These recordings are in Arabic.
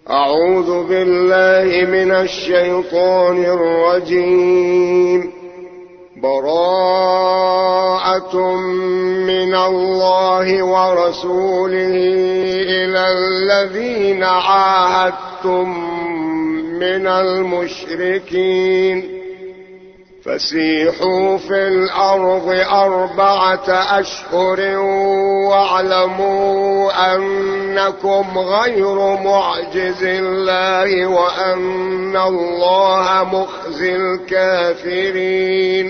أعوذ بالله من الشيطان الرجيم. براءة من الله ورسوله إلى الذين عاهدتم من المشركين فسيحوا في الأرض 4 أشهر واعلموا أنكم غير معجز الله وأن الله مخزي الكافرين.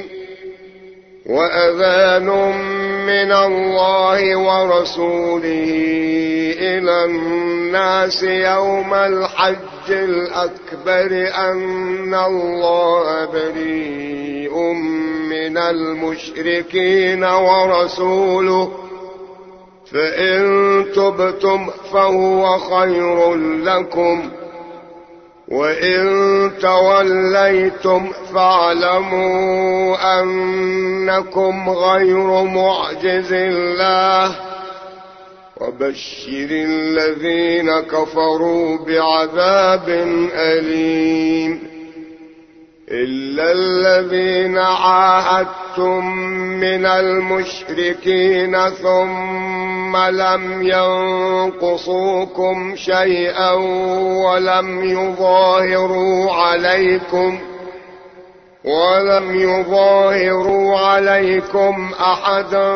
وأذان من الله ورسوله إلى الناس يوم الحج الأكبر أن الله بريء من المشركين ورسوله فإن تبتم فهو خير لكم وإن توليتم فاعلموا أنكم غير معجز الله وبشر الذين كفروا بعذاب أليم. إلا الذين عاهدتم من المشركين ثم لم ينقصوكم شيئا ولم يظاهروا عليكم أحدا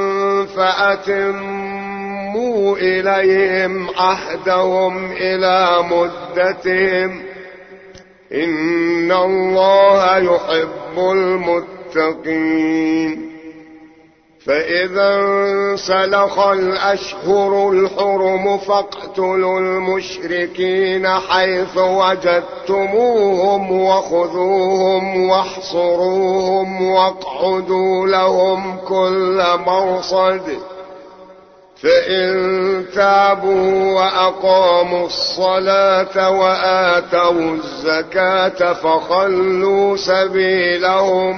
فأتموا إليهم عهدهم إلى مدتهم إن الله يحب المتقين. فإذا انسلخ الأشهر الحرم فاقتلوا المشركين حيث وجدتموهم وخذوهم واحصروهم واقعدوا لهم كل مرصد فإن تابوا وأقاموا الصلاة وآتوا الزكاة فخلوا سبيلهم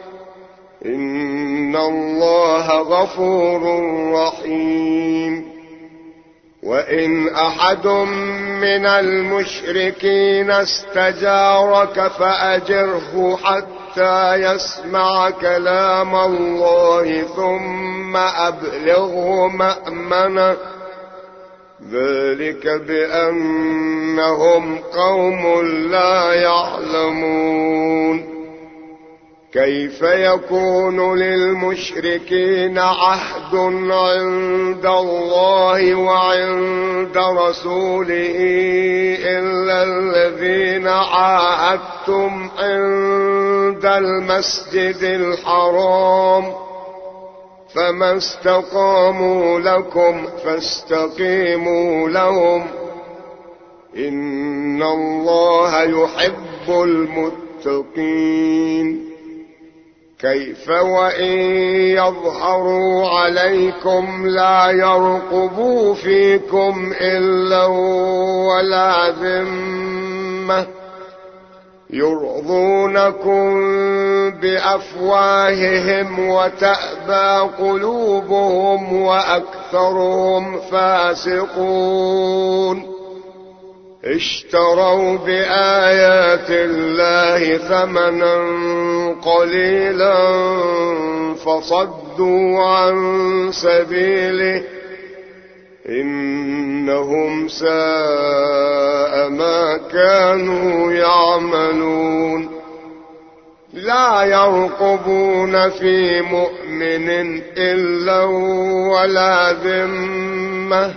إن الله غفور رحيم. وإن أحد من المشركين استجارك فأجره حتى يسمع كلام الله ثم أبلغه مأمنه ذلك بأنهم قوم لا يعلمون. كيف يكون للمشركين عهد عند الله وعند رسوله إلا الذين عاهدتم عند المسجد الحرام فما استقاموا لكم فاستقيموا لهم إن الله يحب المتقين. كيف وإن يظهروا عليكم لا يرقبوا فيكم إلا ولا ذمة يرضونكم بأفواههم وتأبى قلوبهم وأكثرهم فاسقون. اشتروا بآيات الله ثمنا قليلا فصدوا عن سبيله إنهم ساء ما كانوا يعملون. لا يرقبون في مؤمن إلا ولا ذمة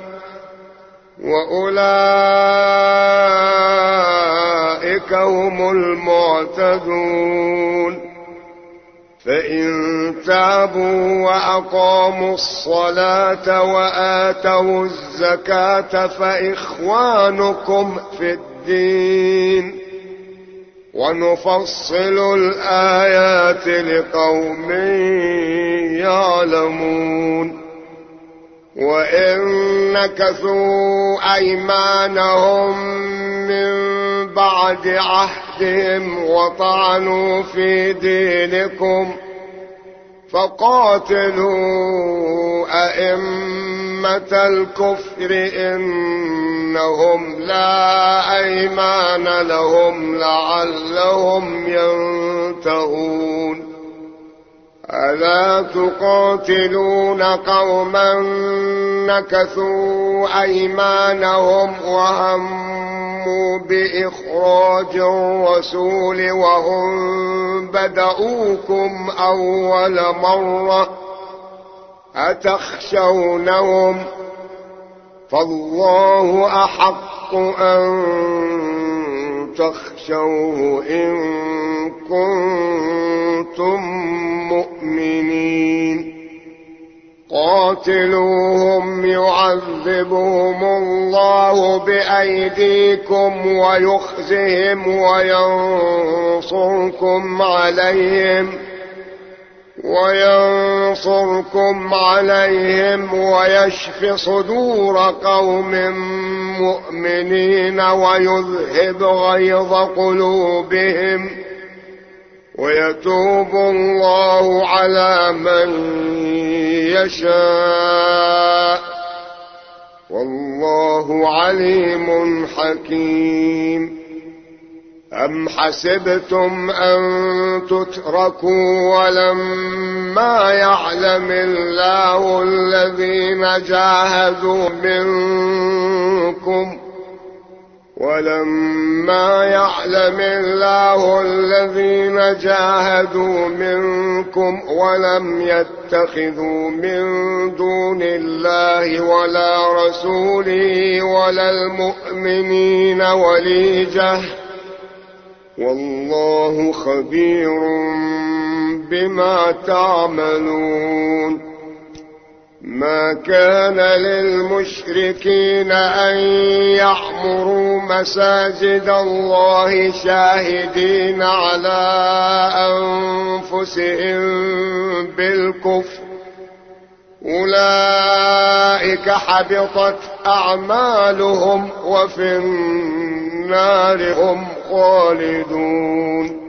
وأولئك هم المعتدون. فإن تابوا وأقاموا الصلاة وآتوا الزكاة فإخوانكم في الدين ونفصل الآيات لقوم يعلمون. وإن نكثوا أيمانهم من بعد عهدهم وطعنوا في دينكم فقاتلوا أئمة الكفر إنهم لا أيمان لهم لعلهم ينتهون. ألا تقاتلون قوما نكثوا أيمانهم وهموا بإخراج الرسول وهم بدؤوكم أول مرة أتخشونهم فالله أحق أن تخشوه إن كنتم مؤمنين. قاتلوهم يعذبهم الله بأيديكم ويخزهم وينصركم عليهم ويشف صدور قوم مؤمنين ويذهب غيظ قلوبهم ويتوب الله على من يشاء والله عليم حكيم. أم حسبتم أن تتركوا ولما يعلم الله الذين جاهدوا منكم ولم يتخذوا من دون الله ولا رسوله ولا المؤمنين وليجة والله خبير بما تعملون. ما كان للمشركين أن يعمروا مساجد الله شاهدين على أنفسهم بالكفر أولئك حبطت أعمالهم وفي النار هم خالدون.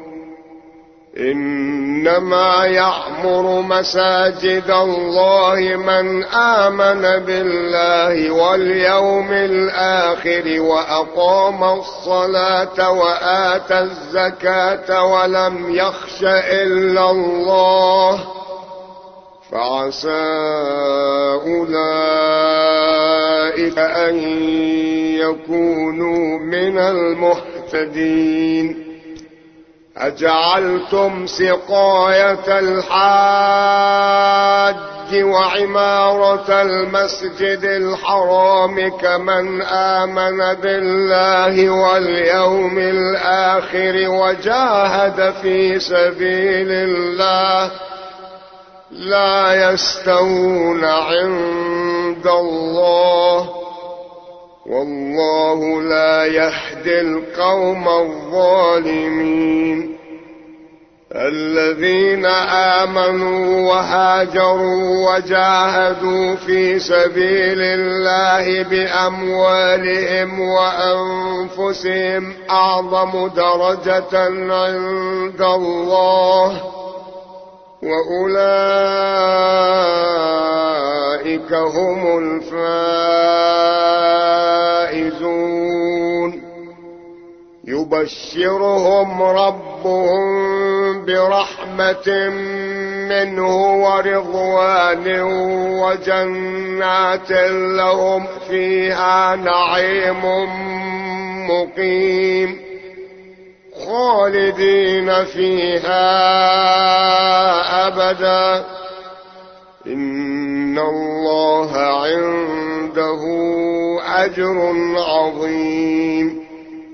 إنما يعمر مساجد الله من آمن بالله واليوم الآخر وأقام الصلاة وآتى الزكاة ولم يخش إلا الله فعسى أولئك أن يكونوا من المهتدين. أجعلتم سقاية الحاج وعمارة المسجد الحرام كمن آمن بالله واليوم الآخر وجاهد في سبيل الله لا يستوون عند الله والله لا يهدي القوم الظالمين. الذين آمنوا وهاجروا وجاهدوا في سبيل الله بأموالهم وأنفسهم أعظم درجة عند الله وأولئك هم الفائزون. يبشرهم ربهم برحمة منه ورضوان وجنات لهم فيها نعيم مقيم خالدين فيها أبدا إن الله عنده أجر عظيم.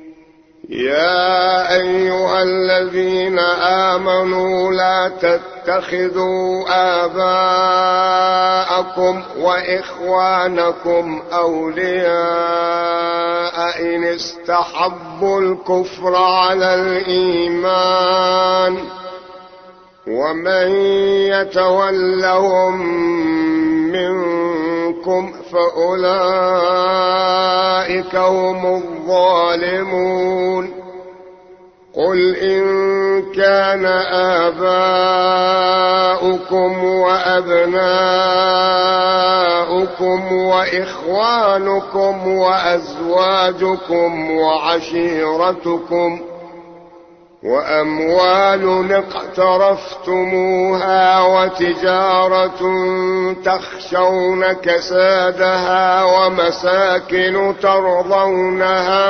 يا أيها الذين آمنوا لا تتخذوا آباءكم وإخوانكم أولياء إن استحبوا الكفر على الإيمان ومن يتولهم منكم فأولئك هم الظالمون. قل إن كان آباؤكم وأبناؤكم وإخوانكم وأزواجكم وعشيرتكم وأموال اقترفتموها وتجارة تخشون كسادها ومساكن ترضونها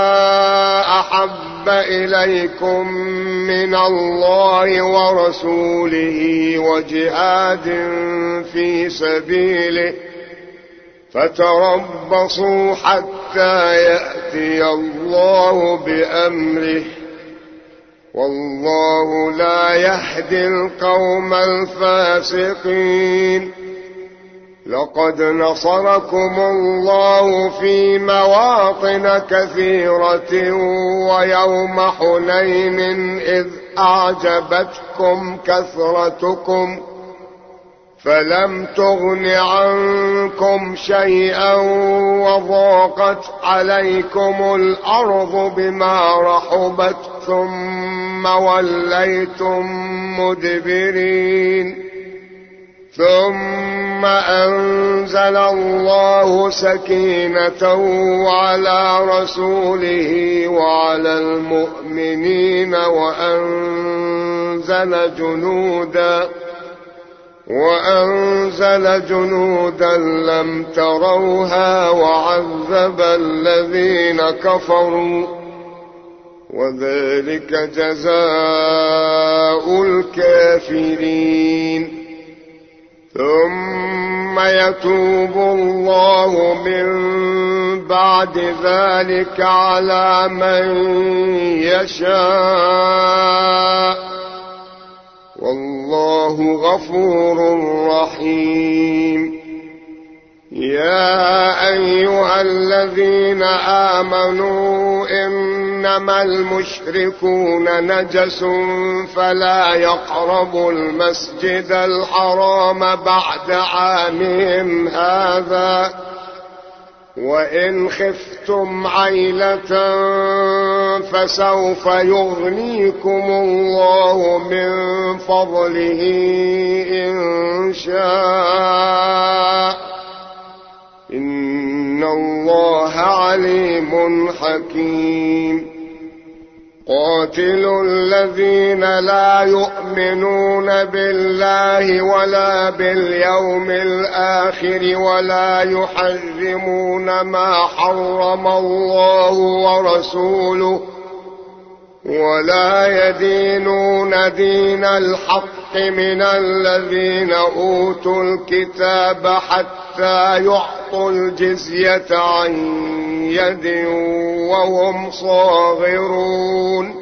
أحب إليكم من الله ورسوله وجهاد في سبيله فتربصوا حتى يأتي الله بأمره والله لا يهدي القوم الفاسقين. لقد نصركم الله في مواطن كثيرة ويوم حنين إذ أعجبتكم كثرتكم فلم تغن عنكم شيئا وضاقت عليكم الأرض بما رحبت ثم وليتم مدبرين ثم أنزل الله سكينته على رسوله وعلى المؤمنين وأنزل جنودا لم تروها وعذب الذين كفروا وذلك جزاء الكافرين. ثم يتوب الله من بعد ذلك على من يشاء والله غفور رحيم. يا أيها الذين آمنوا إنما المشركون نجس فلا يقربوا المسجد الحرام بعد عامهم هذا وإن خفتم عيلة فسوف يغنيكم الله من فضله إن شاء إن الله عليم حكيم. قاتلوا الذين لا يؤمنون بالله ولا باليوم الآخر ولا يحرمون ما حرم الله ورسوله ولا يدينون دين الحق من الذين أوتوا الكتاب حتى يعطوا الجزية عن يد وهم صاغرون.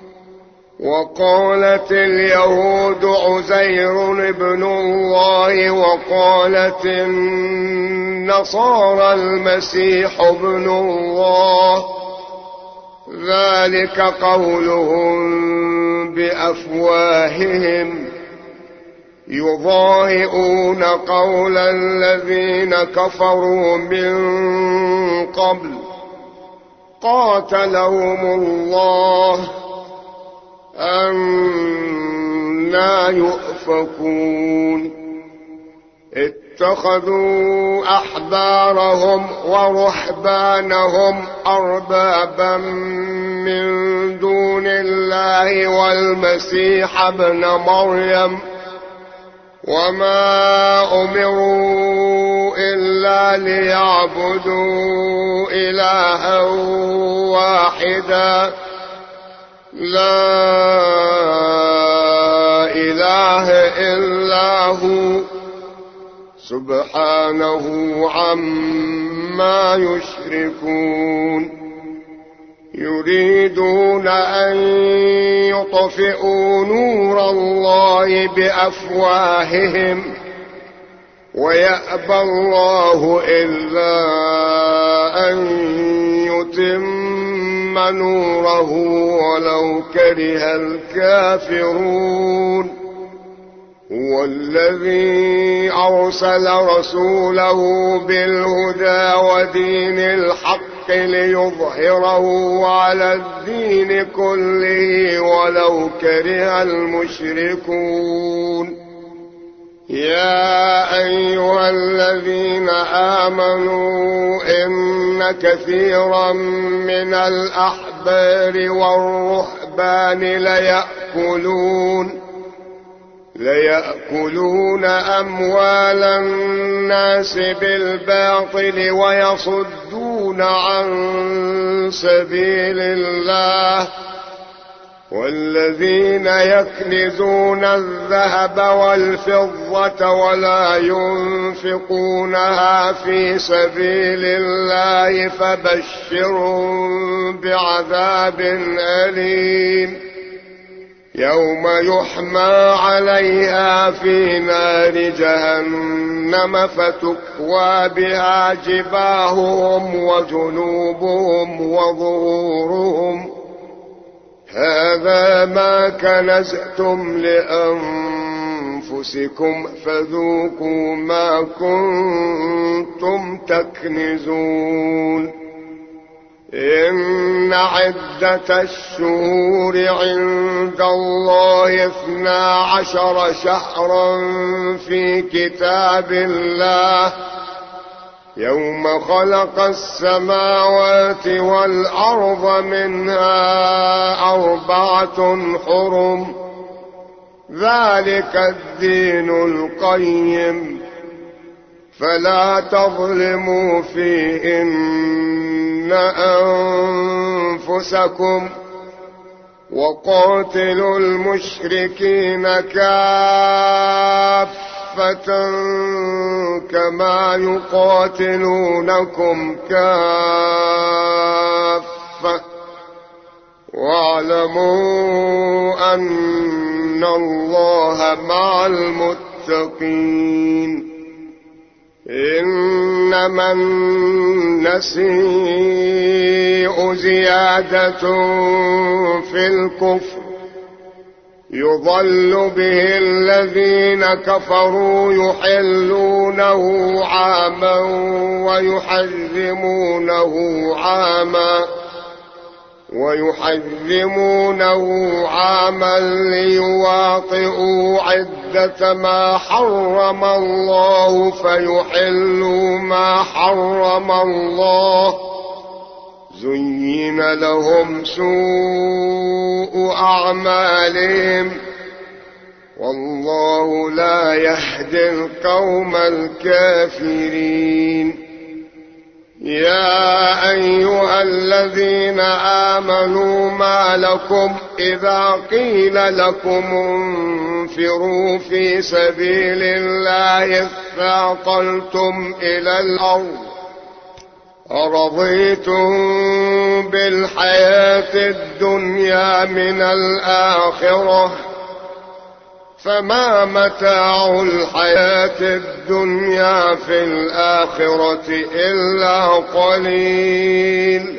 وقالت اليهود عزير ابن الله وقالت النصارى المسيح ابن الله ذلك قولهم بأفواههم يضاهئون قول الذين كفروا من قبل قاتلهم الله أنى يؤفكون. اتخذوا أحبارهم ورهبانهم أربابا من دون الله والمسيح ابن مريم وما أمروا إلا ليعبدوا إلها واحدا لا إله إلا هو سبحانه عما يشركون. يريدون أن يطفئوا نور الله بأفواههم ويأبى الله إلا أن يتم نوره ولو كره الكافرون. هو الذي أرسل رسوله بالهدى ودين الحق بالحق ليظهره على الدين كله ولو كره المشركون. يا أيها الذين آمنوا إن كثيرا من الأحبار والرهبان ليأكلون أموال الناس بالباطل ويصدون عن سبيل الله، والذين يكنزون الذهب والفضة ولا ينفقونها في سبيل الله فبشرهم بعذاب أليم يوم يحمى عليها في نار جهنم فتكوى بها جباههم وجنوبهم وظهورهم هذا ما كنزتم لأنفسكم فذوقوا ما كنتم تكنزون. إن عدة الشهور عند الله 12 شهرا في كتاب الله يوم خلق السماوات والأرض منها 4 حرم ذلك الدين القيم فلا تظلموا فيهن أنفسكم وقاتلوا المشركين كافة كما يقاتلونكم كافة واعلموا أن الله مع المتقين. إنما النسيء زيادة في الكفر يضل به الذين كفروا يحلونه عاما ويحرمونه عاما ليواطئوا عدة ما حرم الله فيحلوا ما حرم الله زين لهم سوء أعمالهم والله لا يهدي القوم الكافرين. يا أيها الذين آمنوا ما لكم إذا قيل لكم انفروا في سبيل الله اثاقلتم إلى الأرض أرضيتم بالحياة الدنيا من الآخرة فما متاع الحياة الدنيا في الآخرة إلا قليل.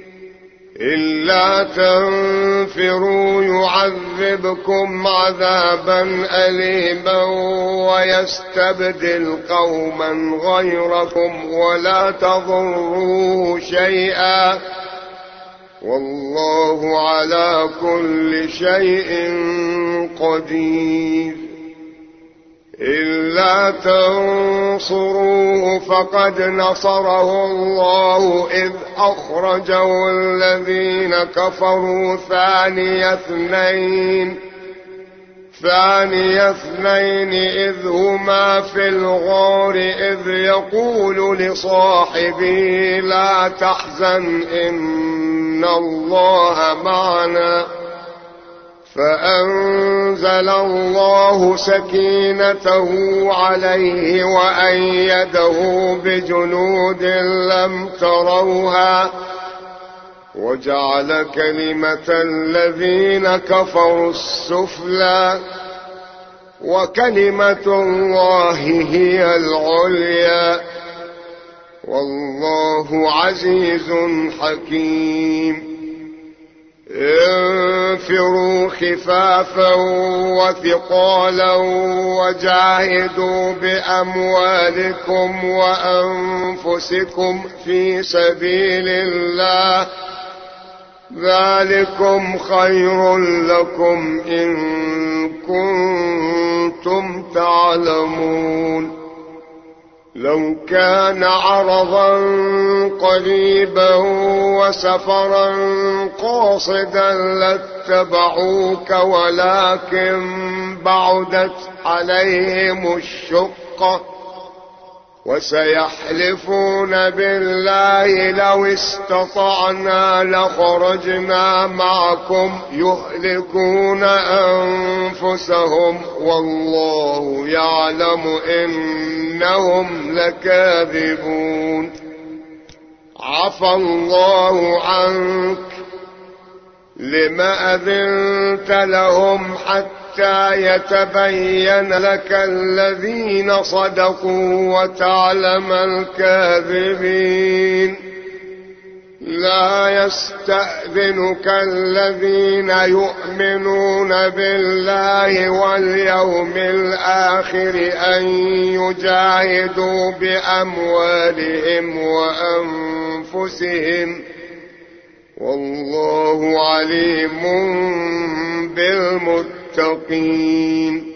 إلا تنفروا يعذبكم عذابا أليما ويستبدل قوما غيركم ولا تضروه شيئا والله على كل شيء قدير. إلا تنصروه فقد نصره الله إذ أخرجه الذين كفروا ثاني اثنين إذ هما في الغار إذ يقول لصاحبه لا تحزن إن الله معنا فأنزل الله سكينته عليه وأيده بجنود لم تروها وجعل كلمة الذين كفروا السفلى وكلمة الله هي العليا والله عزيز حكيم. انفروا خفافا وثقالا وجاهدوا بأموالكم وأنفسكم في سبيل الله ذلكم خير لكم إن كنتم تعلمون. لو كان عرضا قريبا وسفرا قاصدا لاتبعوك ولكن بعدت عليهم الشقة وسيحلفون بالله لو استطعنا لخرجنا معكم يهلكون أنفسهم والله يعلم إنهم لكاذبون. عفى الله عنك لما أذنت لهم حتى يتبين لك الذين صدقوا وتعلم الكاذبين. لا يستأذنك الذين يؤمنون بالله واليوم الآخر أن يجاهدوا بأموالهم وأنفسهم والله عليم بالمتقين.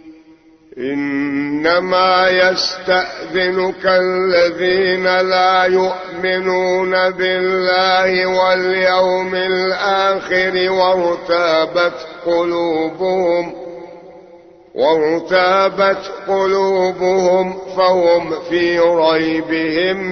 إنما يستأذنك الذين لا يؤمنون بالله واليوم الآخر وارتابت قلوبهم فهم في ريبهم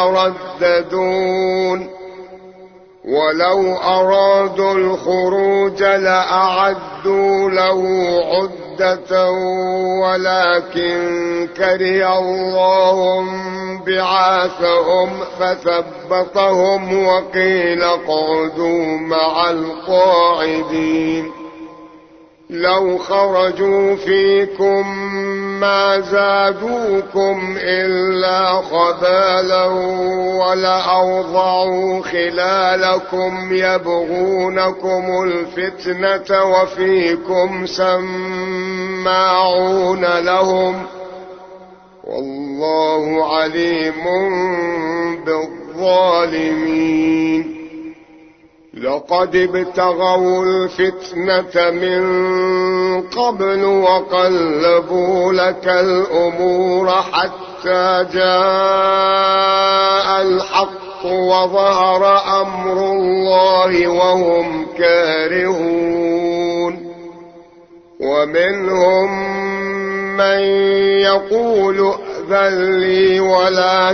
يترددون. ولو أرادوا الخروج لأعدوا له عدة ولكن كره الله بعاثهم فثبطهم وقيل اقعدوا مع القاعدين. لو خرجوا فيكم ما زادوكم إلا خبالا ولأوضعوا خلالكم يبغونكم الفتنة وفيكم سماعون لهم والله عليم بالظالمين. لقد ابتغوا الفتنة من قبل وقلبوا لك الأمور حتى جاء الحق وظهر أمر الله وهم كارهون. ومنهم من يقول ائذن لي ولا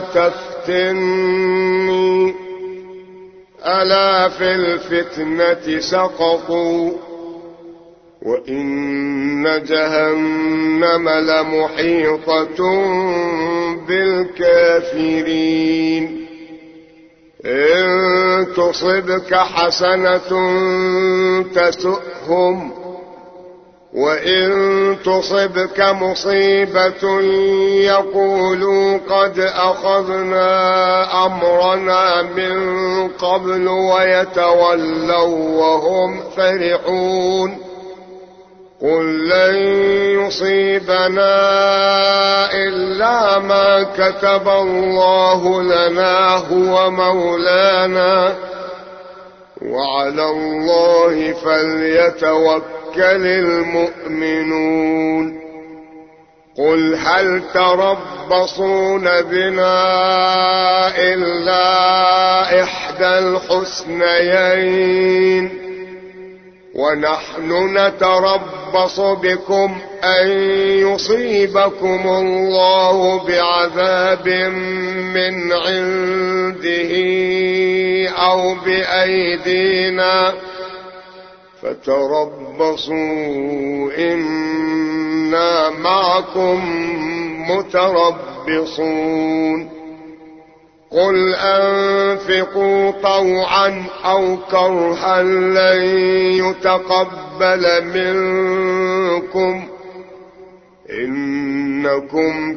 تفتني ألا في الفتنة سقطوا وإن جهنم لمحيطة بالكافرين. إن تصبك حسنة تسؤهم وإن تصبك مصيبة يقولوا قد أخذنا أمرنا من قبل ويتولوا وهم فرحون. قل لن يصيبنا إلا ما كتب الله لنا هو مولانا وعلى الله فليتوكل المؤمنون. قل هل تربصون بنا إلا إحدى الحسنيين ونحن نتربص بكم أن يصيبكم الله بعذاب من عنده أو بأيدينا فتربصوا إنا معكم متربصون. قل أنفقوا طوعا أو كرها لن يتقبل منكم إنكم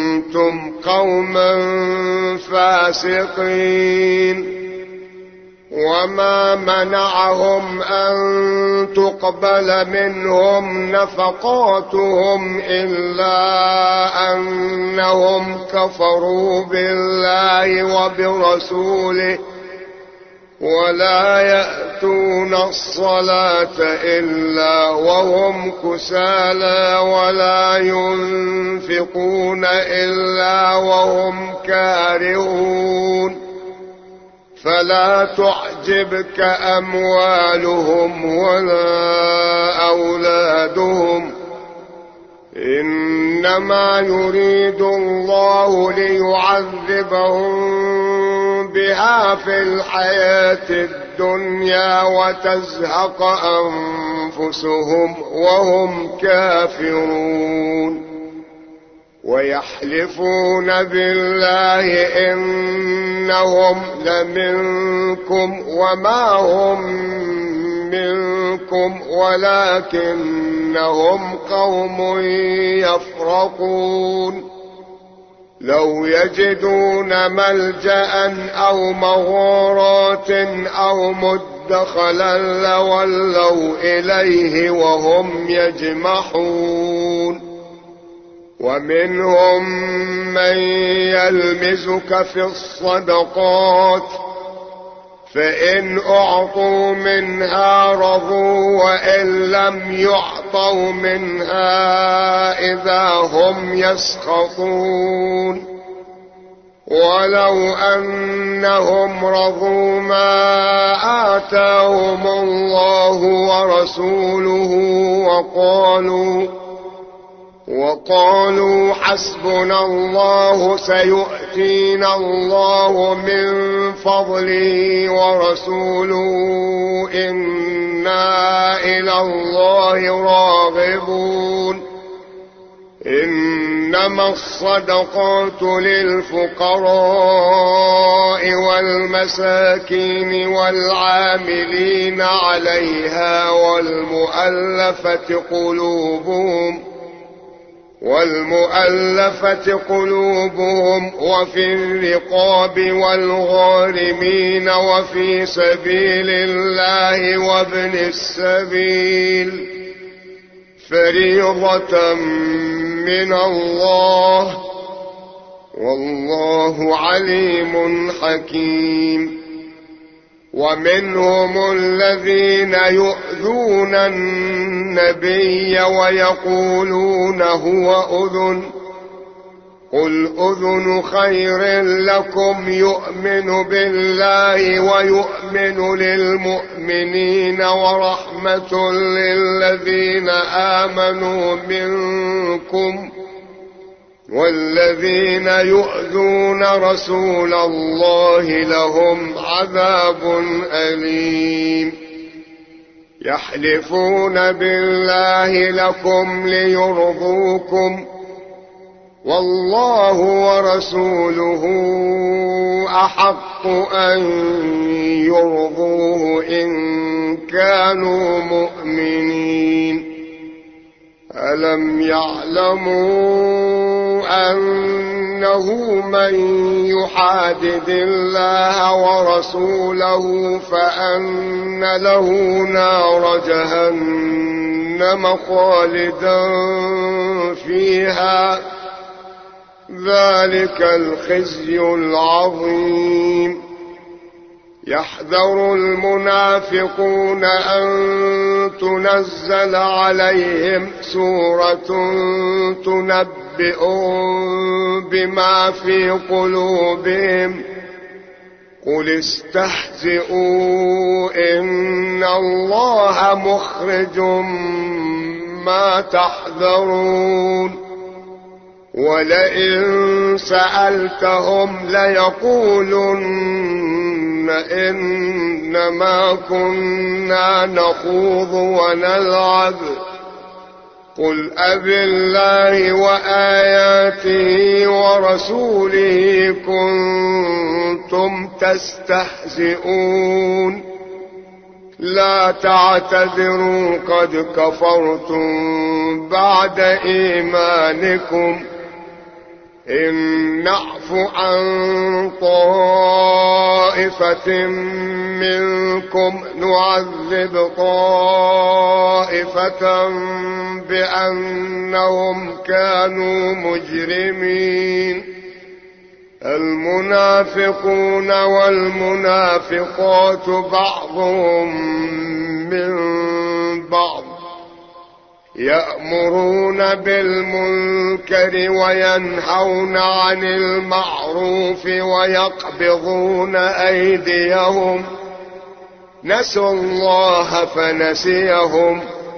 كنتم قوما فاسقين. وما منعهم أن تقبل منهم نفقاتهم إلا أنهم كفروا بالله وبرسوله ولا يأتون الصلاة إلا وهم كسالى ولا ينفقون إلا وهم كارهون فلا تعجبك أموالهم ولا أولادهم إنما يريد الله ليعذبهم بها في الحياة الدنيا وتزهق أنفسهم وهم كافرون ويحلفون بالله إنهم لمنكم وما هم منكم ولكنهم قوم يفرقون لو يجدون ملجأ أو مغارات أو مدخلا لولوا إليه وهم يجمحون ومنهم من يلمزك في الصدقات فإن أعطوا منها رضوا وإن لم يعطوا منها إذا هم يسخطون ولو أنهم رضوا ما آتاهم الله ورسوله وقالوا حسبنا الله سيؤتينا الله من فضله ورسوله إنا إلى الله راغبون إنما الصدقات للفقراء والمساكين والعاملين عليها والمؤلفة قلوبهم وفي الرقاب والغارمين وفي سبيل الله وابن السبيل فريضة من الله والله عليم حكيم ومنهم الذين يؤذون النبي ويقولون هو أذن قل أذن خير لكم يؤمن بالله ويؤمن للمؤمنين ورحمة للذين آمنوا منكم والذين يؤذون رسول الله لهم عذاب أليم يحلفون بالله لكم ليرضوكم والله ورسوله أحق أن يرضوه إن كانوا مؤمنين ألم يعلموا أنه من يحادد الله ورسوله فأن له نار جهنم خالدا فيها ذلك الخزي العظيم يحذر المنافقون أن تنزل عليهم سورة تنبئهم بما في قلوبهم قل استهزئوا إن الله مخرج ما تحذرون ولئن سألتهم ليقولن إنما كنا نخوض ونلعب قل أبالله وآياته ورسوله كنتم تستهزئون لا تعتذروا قد كفرتم بعد إيمانكم إن نعف عن طائفة منكم نعذب طائفة بأنهم كانوا مجرمين. المنافقون والمنافقات بعضهم من بعض يأمرون بالمنكر وينهون عن المعروف ويقبضون أيديهم نسوا الله فنسيهم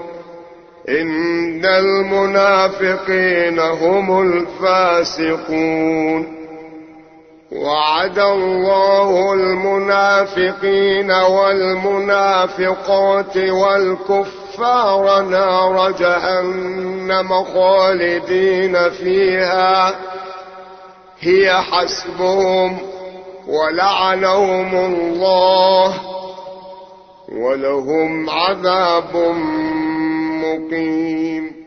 إن المنافقين هم الفاسقون. وعد الله المنافقين والمنافقات والكفار نار جهنم خالدين فيها هي حسبهم ولعنهم الله ولهم عذاب مقيم.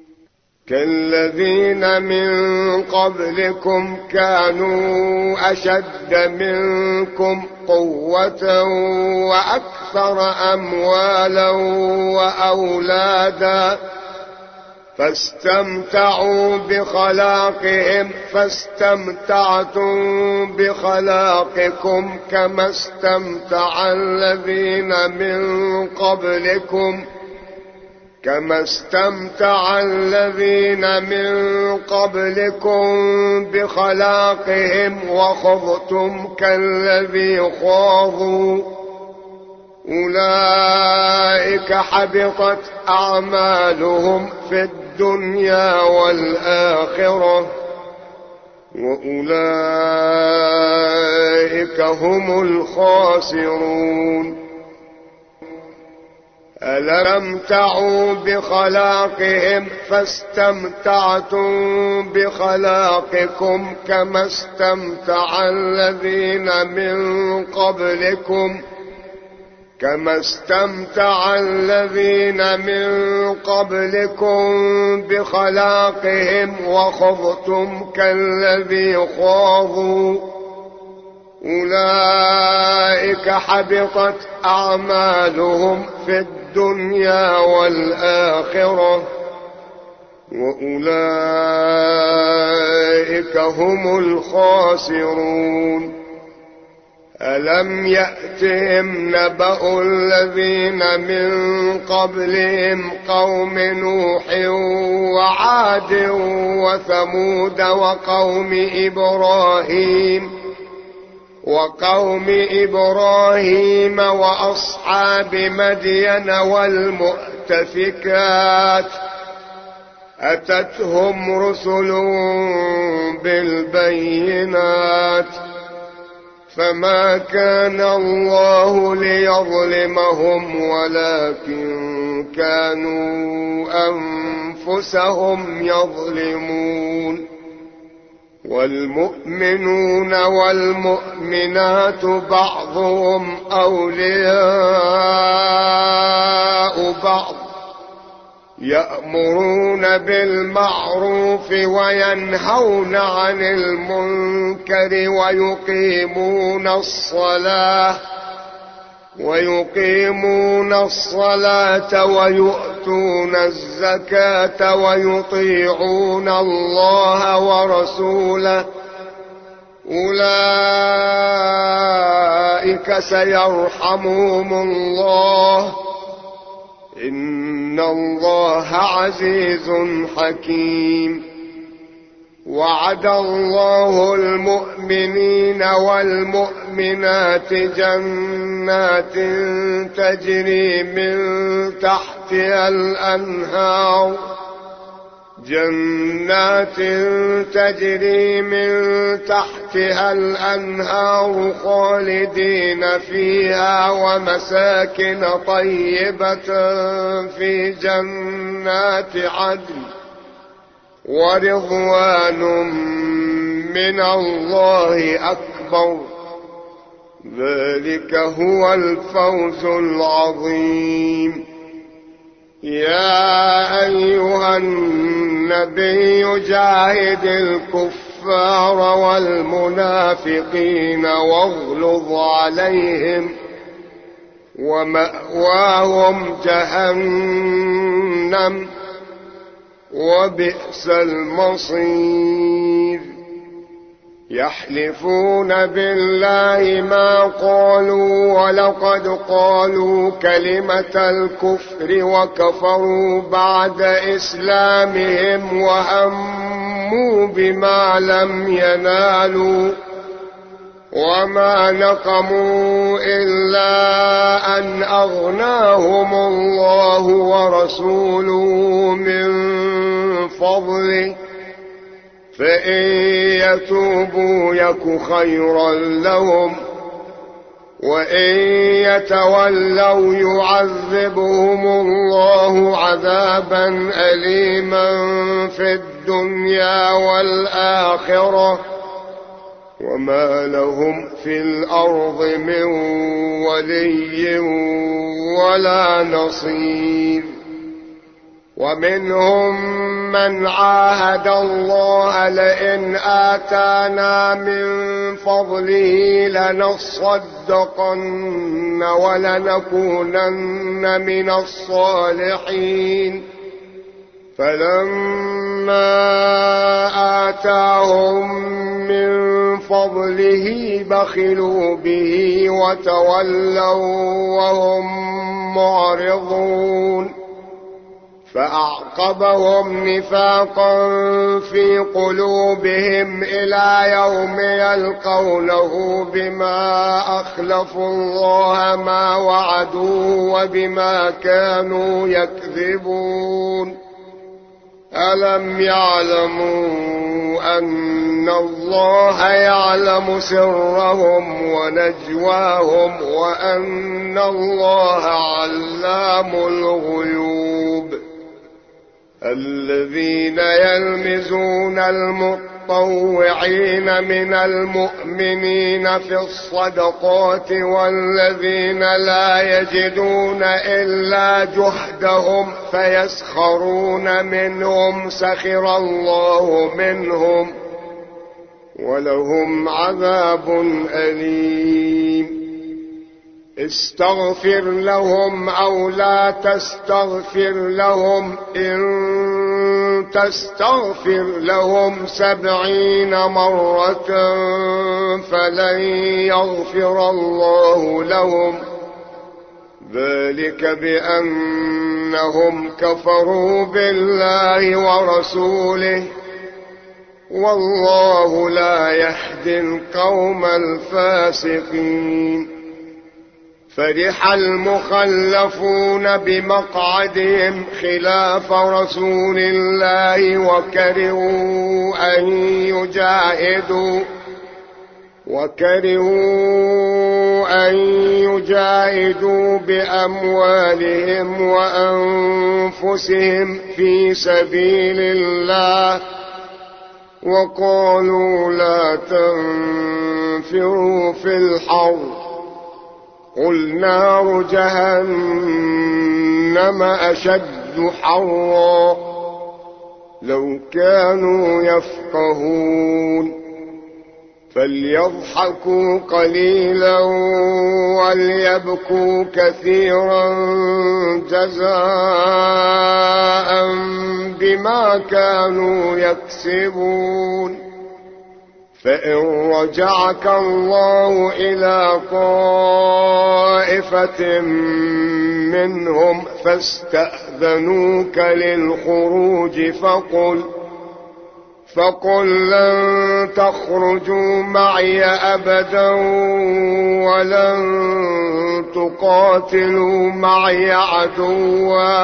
كالذين من قبلكم كانوا أشد منكم قوة وأكثر أموالا وأولادا فاستمتعوا بخلاقهم فاستمتعتم بخلاقكم كما استمتع الذين من قبلكم بخلاقهم وخضتم كالذي خاضوا أولئك حبطت أعمالهم في الدنيا والآخرة وأولئك هم الخاسرون. ألم تعوا بخلاقهم فاستمتعتم بخلاقكم كما استمتع الذين من قبلكم بخلاقهم وخضتم كالذي خاضوا أولئك حبطت أعمالهم في الدنيا والآخرة وأولئك هم الخاسرون. ألم يأتهم نبأ الذين من قبلهم قوم نوح وعاد وثمود وقوم إبراهيم وأصحاب مدين والمؤتفكات أتتهم رسل بالبينات فما كان الله ليظلمهم ولكن كانوا أنفسهم يظلمون. والمؤمنون والمؤمنات بعضهم أولياء بعض يأمرون بالمعروف وينهون عن المنكر ويقيمون الصلاة ويؤتون الزكاة ويطيعون الله ورسوله أولئك سيرحمهم الله إن الله عزيز حكيم. وعد الله المؤمنين والمؤمنات جنات تجري من تحتها الأنهار خالدين فيها ومساكن طيبة في جنات عدن ورضوان من الله أكبر ذلك هو الفوز العظيم. يا أيها النبي جاهد الكفار الكفار والمنافقين واغلظ عليهم ومأواهم جهنم وبئس المصير. يحلفون بالله ما قالوا ولقد قالوا كلمة الكفر وكفروا بعد إسلامهم وهموا بما لم ينالوا وما نقموا إلا أن أغناهم الله ورسوله من فضله فإن يتوبوا يك خيرا لهم وإن يتولوا يعذبهم الله عذابا أليما في الدنيا والآخرة وما لهم في الأرض من ولي ولا نصير. ومنهم من عاهد الله لئن آتانا من فضله لنصدقن ولنكونن من الصالحين فلما آتاهم من فضله بخلوا به وتولوا وهم معرضون فأعقبهم نفاقا في قلوبهم إلى يوم يلقونه بما أخلفوا الله ما وعدوا وبما كانوا يكذبون. ألم يعلموا أن الله يعلم سرهم ونجواهم وأن الله علام الغيوب. الذين يلمزون المطوعين من المؤمنين في الصدقات والذين لا يجدون إلا جهدهم فيسخرون منهم سخر الله منهم ولهم عذاب أليم. استغفر لهم أو لا تستغفر لهم إن تستغفر لهم 70 مرة فلن يغفر الله لهم ذلك بأنهم كفروا بالله ورسوله والله لا يهدي القوم الفاسقين. فرح المخلفون بمقعدهم خلاف رسول الله وكرهوا أن يجاهدوا بأموالهم وأنفسهم في سبيل الله وقالوا لا تنفروا في الحر قل نار جهنم أشد حرا لو كانوا يفقهون. فليضحكوا قليلا وليبكوا كثيرا جزاء بما كانوا يكسبون. فإن رجعك الله إلى طائفة منهم فاستأذنوك للخروج فقل لن تخرجوا معي أبدا ولن تقاتلوا معي عدوا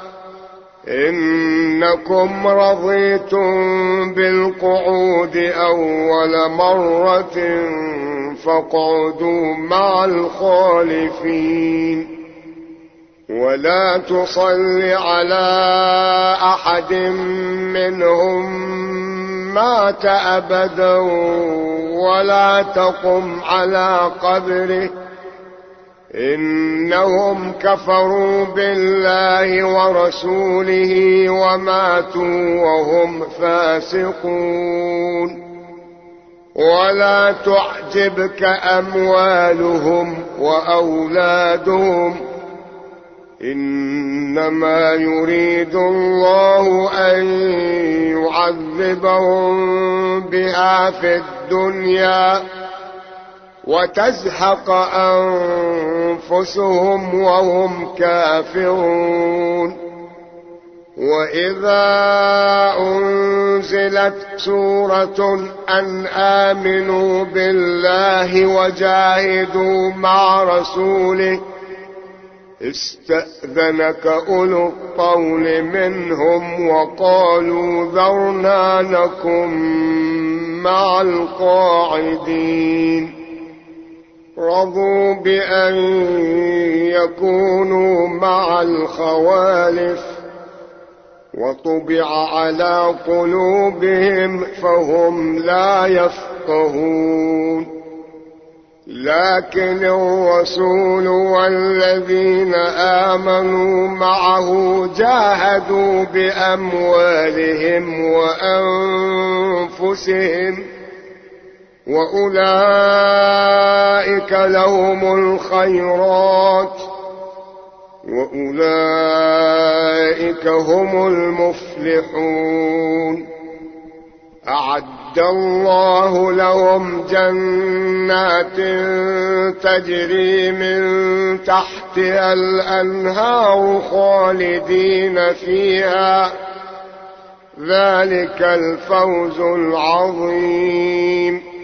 إنكم رضيتم بالقعود أول مرة فاقعدوا مع الخالفين. ولا تصل على أحد منهم مات أبدا ولا تقم على قبره إنهم كفروا بالله ورسوله وماتوا وهم فاسقون. ولا تعجبك أموالهم وأولادهم إنما يريد الله أن يعذبهم بها في الدنيا وتزهق أنفسهم وهم كافرون. وإذا أنزلت سورة أن آمنوا بالله وجاهدوا مع رسوله استأذنك أولو الطول منهم وقالوا ذرنا نكن مع القاعدين رضوا بأن يكونوا مع الخوالف وطبع على قلوبهم فهم لا يفقهون. لكن الرسول والذين آمنوا معه جاهدوا بأموالهم وأنفسهم وأولئك لهم الخيرات وأولئك هم المفلحون. أعد الله لهم جنات تجري من تحتها الأنهار خالدين فيها ذلك الفوز العظيم.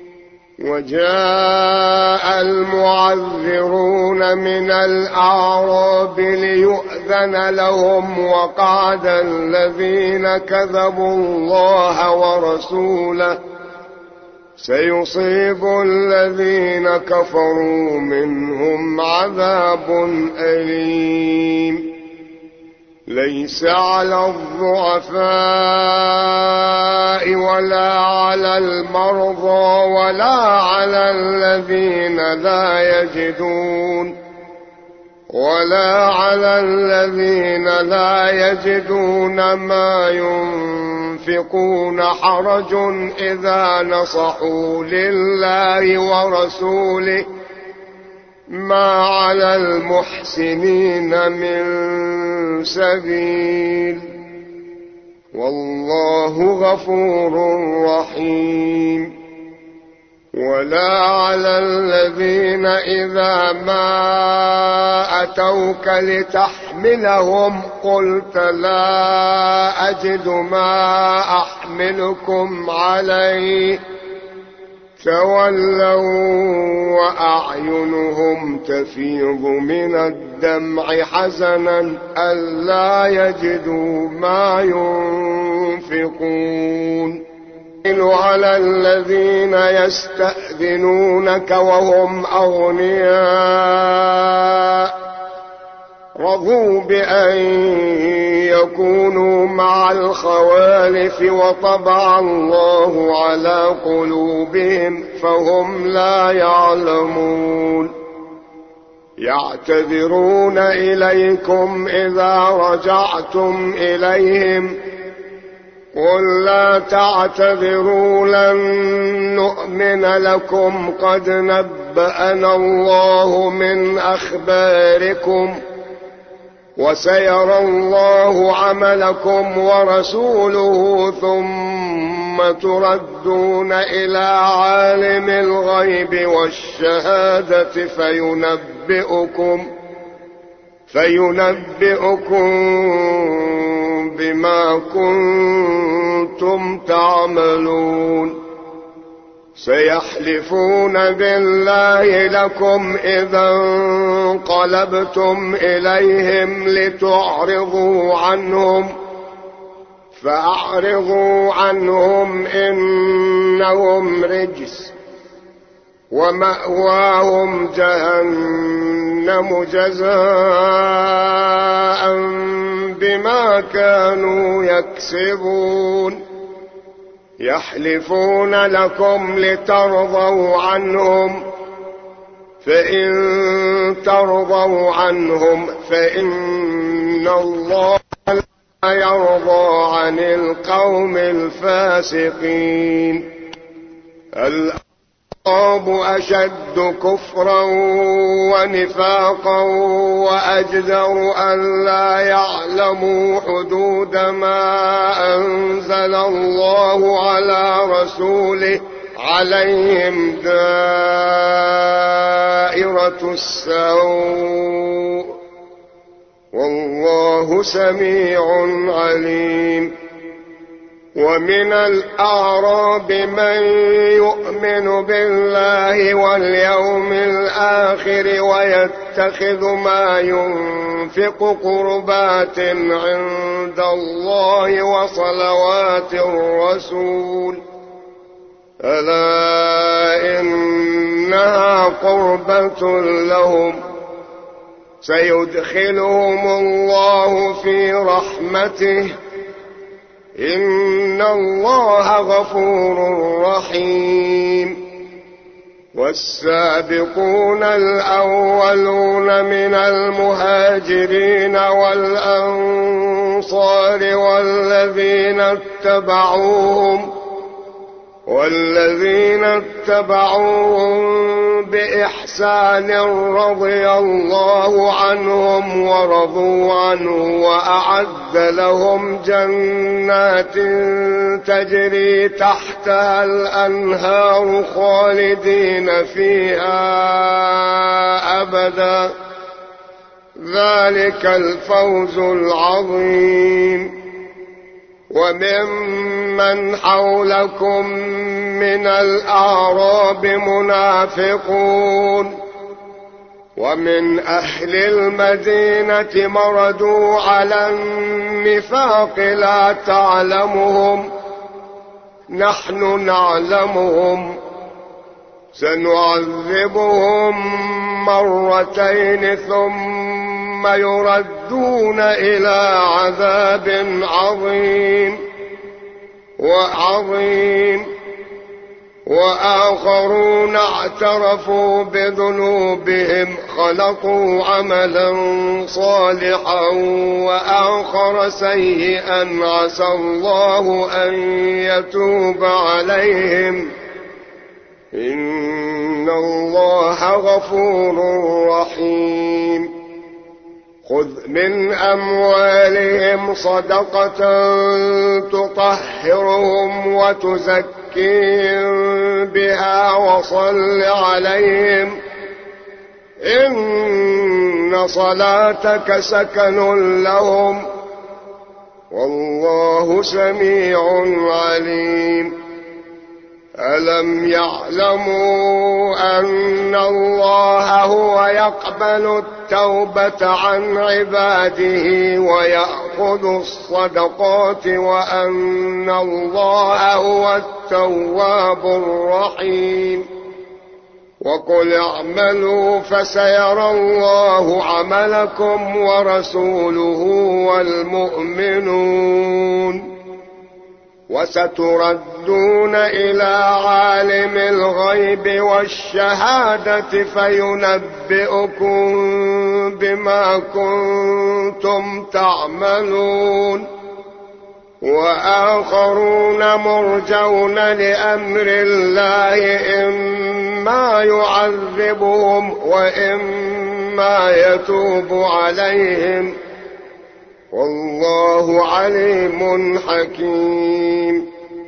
وجاء المعذرون من الأعراب ليؤذن لهم وقعد الذين كذبوا الله ورسوله سيصيب الذين كفروا منهم عذاب أليم. ليس على الضعفاء ولا على المرضى ولا على الذين لا يجدون ما ينفقون حرج إذا نصحوا لله ورسوله ما على المحسنين من سبيل والله غفور رحيم. ولا على الذين إذا ما أتوك لتحملهم قلت لا أجد ما أحملكم عليه تولوا وأعينهم تفيض من الدمع حزنا ألا يجدوا ما ينفقون. على الذين يستأذنونك وهم أغنياء رضوا بأن يكونوا مع الخوالف وطبع الله على قلوبهم فهم لا يعلمون. يعتذرون إليكم إذا رجعتم إليهم قل لا تعتذروا لن نؤمن لكم قد نبأنا الله من أخباركم وسيرى الله عملكم ورسوله ثم تردون إلى عالم الغيب والشهادة فينبئكم بما كنتم تعملون. سيحلفون بالله لكم إذا انقلبتم إليهم لتعرضوا عنهم فأعرضوا عنهم إنهم رجس ومأواهم جهنم جزاء بما كانوا يكسبون. يحلفون لكم لترضوا عنهم فإن ترضوا عنهم فإن الله لا يرضى عن القوم الفاسقين. الأعراب أشد كفرا ونفاقا وأجدر أن لا يعلموا حدود ما أنزل الله على رسوله عليهم دائرة السوء والله سميع عليم. ومن الأعراب من يؤمن بالله واليوم الآخر ويتخذ ما ينفق قربات عند الله وصلوات الرسول ألا إنها قربة لهم سيدخلهم الله في رحمته إن الله غفور رحيم. والسابقون الأولون من المهاجرين والأنصار والذين اتبعوهم بإحسان رضي الله عنهم ورضوا عنه وأعد لهم جنات تجري تحتها الأنهار خالدين فيها أبدا ذلك الفوز العظيم. وممن حولكم من الأعراب منافقون ومن أهل المدينة مردوا على النفاق لا تعلمهم نحن نعلمهم سنعذبهم مرتين ثم يردون إلى عذاب عظيم وآخرون اعترفوا بذنوبهم خلقوا عملا صالحا وآخر سيئا عسى الله أن يتوب عليهم إن الله غفور رحيم. خذ من أموالهم صدقة تطهرهم وتزكيهم بها وصل عليهم إن صلاتك سكن لهم والله سميع عليم. ألم يعلموا أن الله هو يقبل التوبة عن عباده ويأخذ الصدقات وأن الله هو التواب الرحيم. وقل اعملوا فسيرى الله عملكم ورسوله والمؤمنون وستردون إلى عالم الغيب والشهادة فينبئكم بما كنتم تعملون. وآخرون مرجون لأمر الله إما يعذبهم وإما يتوب عليهم والله عليم حكيم.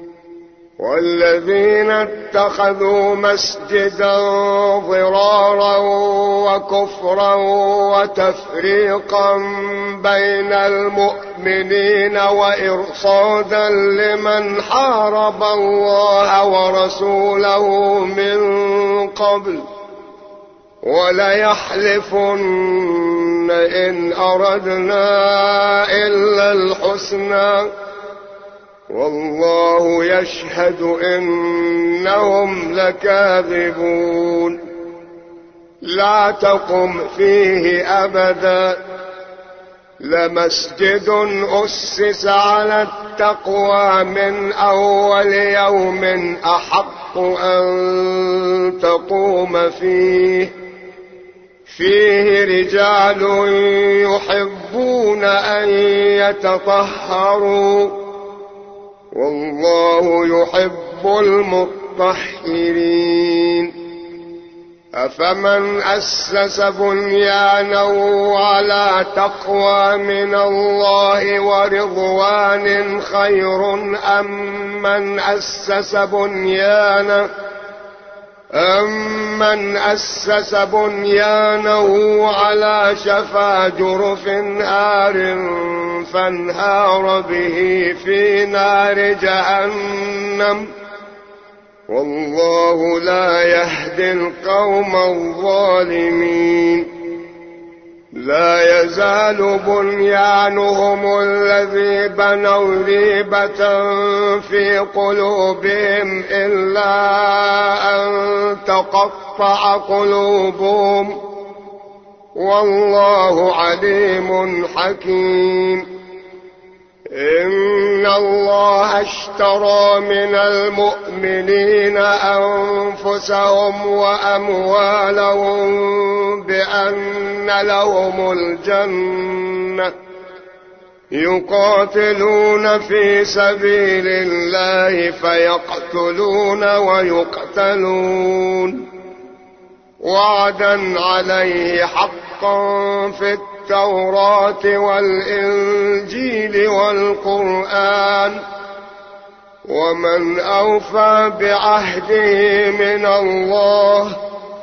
والذين اتخذوا مسجدا ضرارا وكفرا وتفريقا بين المؤمنين وإرصادا لمن حارب الله ورسوله من قبل وليحلفن إن أردنا إلا الحسنى والله يشهد إنهم لكاذبون. لا تقم فيه أبدا لمسجد أسس على التقوى من أول يوم أحق أن تقوم فيه رجال يحبون أن يتطهروا والله يحب مطهرين. أفمن أسس بنيانه على تقوى من الله ورضوان خير أمن أسس بنيانه على شفا جرف هار فانهار به في نار جهنم والله لا يهدي القوم الظالمين. لا يزال بنيانهم الذي بنوا ريبة في قلوبهم إلا أن تقطع قلوبهم والله عليم حكيم. إن الله اشترى من المؤمنين أنفسهم وأموالهم بأن لهم الجنة يقاتلون في سبيل الله فيقتلون ويقتلون وعدا عليه حقا في التوراة والإنجيل والقرآن ومن أوفى بعهده من الله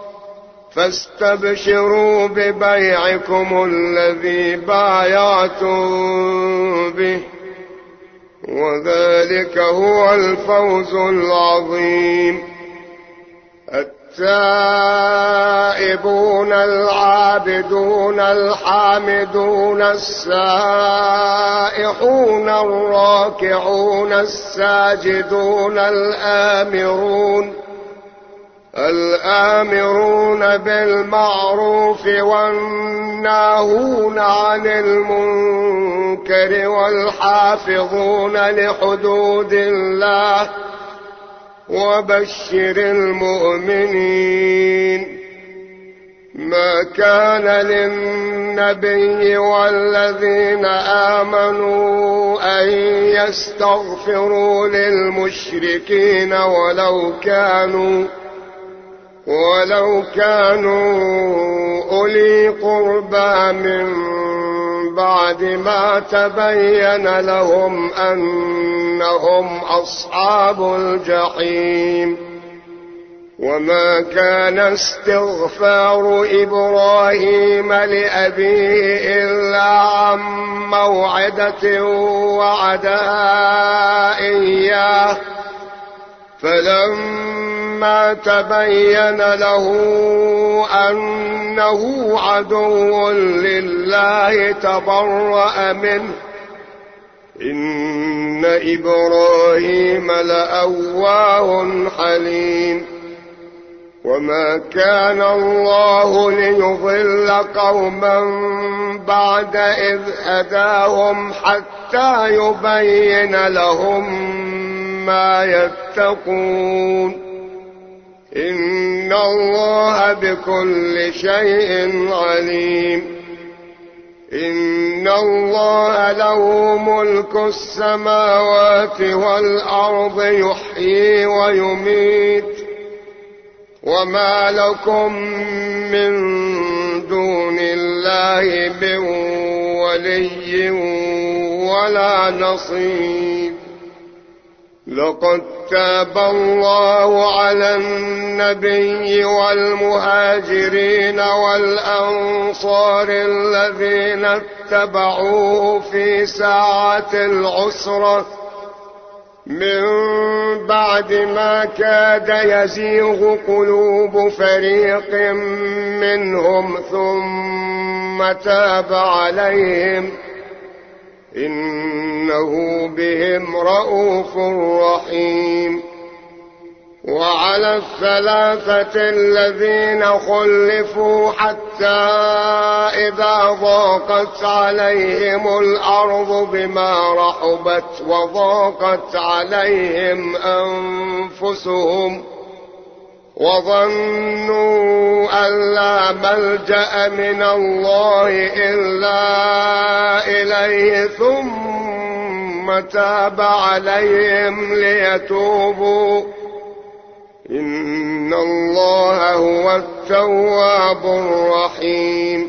فاستبشروا ببيعكم الذي بايعتم به وذلك هو الفوز العظيم. التائبون العابدون الحامدون السائحون الراكعون الساجدون الآمرون بالمعروف والناهون عن المنكر والحافظون لحدود الله وبشر المؤمنين. ما كان للنبي والذين آمنوا أن يستغفروا للمشركين ولو كانوا أولي قربى من بعد ما تبين لهم أنهم أصحاب الجحيم. وما كان استغفار إبراهيم لأبيه إلا عن موعدة وعدها إياه فلما تبين له أنه عدو لله تبرأ منه إن إبراهيم لأواه حليم. وما كان الله ليضل قوما بعد إذ هداهم حتى يبين لهم ما يتقون إن الله بكل شيء عليم. إن الله له ملك السماوات والأرض يحيي ويميت وما لكم من دون الله من ولي ولا نصير. لقد تاب الله على النبي والمهاجرين والأنصار الذين اتبعوه في ساعة العسرة من بعد ما كاد يزيغ قلوب فريق منهم ثم تاب عليهم إنه بهم رءوف رحيم. وعلى الثلاثة الذين خلفوا حتى إذا ضاقت عليهم الأرض بما رحبت وضاقت عليهم أنفسهم وظنوا أن لا ملجأ من الله إلا إليه ثم تاب عليهم ليتوبوا إن الله هو التواب الرحيم.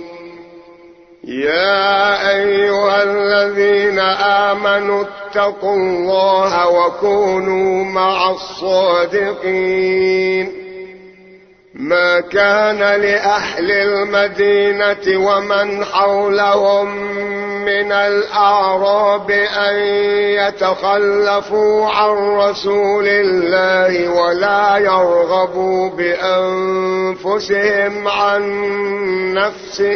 يا أيها الذين آمنوا اتقوا الله وكونوا مع الصادقين. ما كان لأهل المدينة ومن حولهم من الأعراب أن يتخلفوا عن رسول الله ولا يرغبوا بأنفسهم عن نفسه،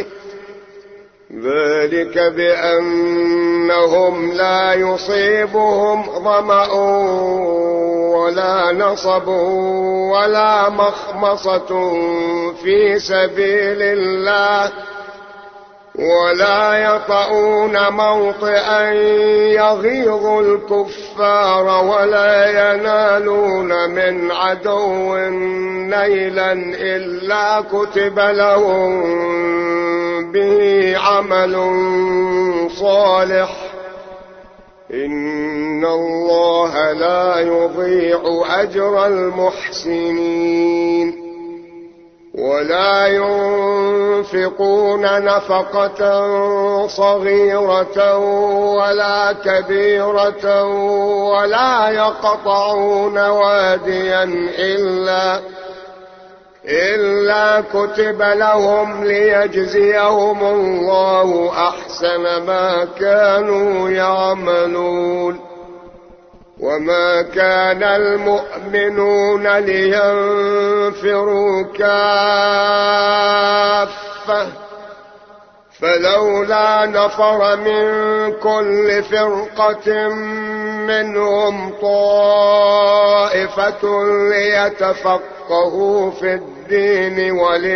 ذلك بأنهم لا يصيبهم ظمأ ولا نصب ولا مخمصة في سبيل الله، ولا يطؤون موطئا يغيظ الكفار ولا ينالون من عدو نيلا إلا كتب لهم به عمل صالح، إن الله لا يضيع أجر المحسنين. ولا ينفقون نفقة صغيرة ولا كبيرة ولا يقطعون واديا إلا كتب لهم ليجزيهم الله أحسن ما كانوا يعملون. وما كان المؤمنون لينفروا كافة، فلولا نفر من كل فرقة منهم طائفة ليتفقهوا في الدين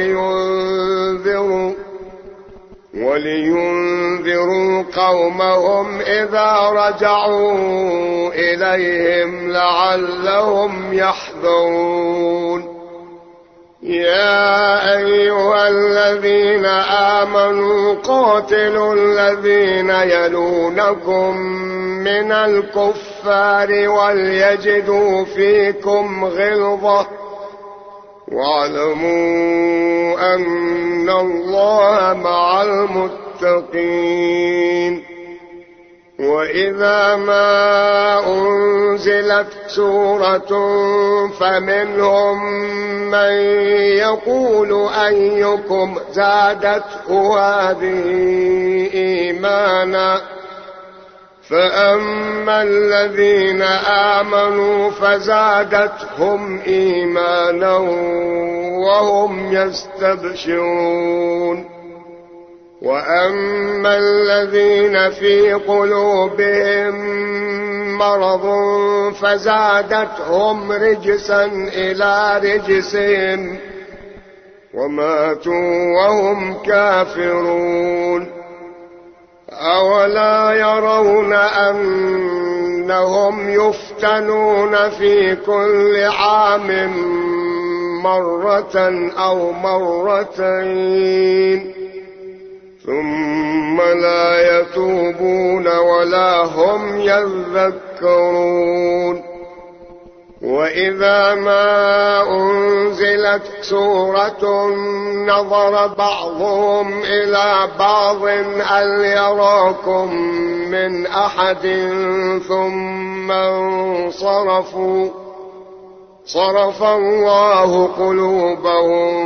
ولينذروا قومهم إذا رجعوا إليهم لعلهم يحذرون. يا أيها الذين آمنوا قاتلوا الذين يلونكم من الكفار وليجدوا فيكم غلظة، واعلموا أن الله مع المتقين. وإذا ما أنزلت سورة فمنهم من يقول أيكم زادته هذه إيمانا، فأما الذين آمنوا فزادتهم إيمانا وهم يستبشرون. وأما الذين في قلوبهم مرض فزادتهم رجسا إلى رجسهم وماتوا وهم كافرون. أولا يرون أنهم يفتنون في كل عام مرة أو مرتين ثم لا يتوبون ولا هم يذكرون. وإذا ما أنزلت سورة نظر بعضهم إلى بعض هل يراكم من أحد ثم انصرفوا، صرف الله قلوبهم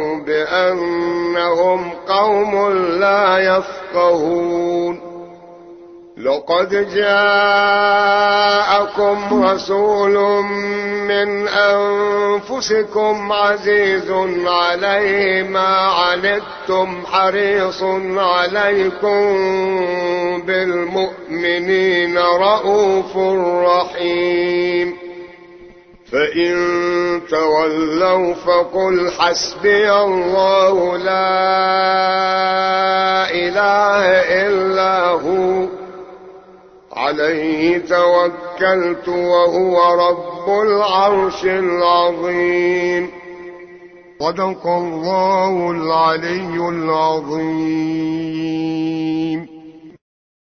بأنهم قوم لا يفقهون. لقد جاءكم رسول من أنفسكم عزيز عليه ما عنتم حريص عليكم بالمؤمنين رؤوف رحيم. فإن تولوا فقل حسبي الله لا إله إلا هو عليه توكلت وهو رب العرش العظيم. صدق الله العلي العظيم.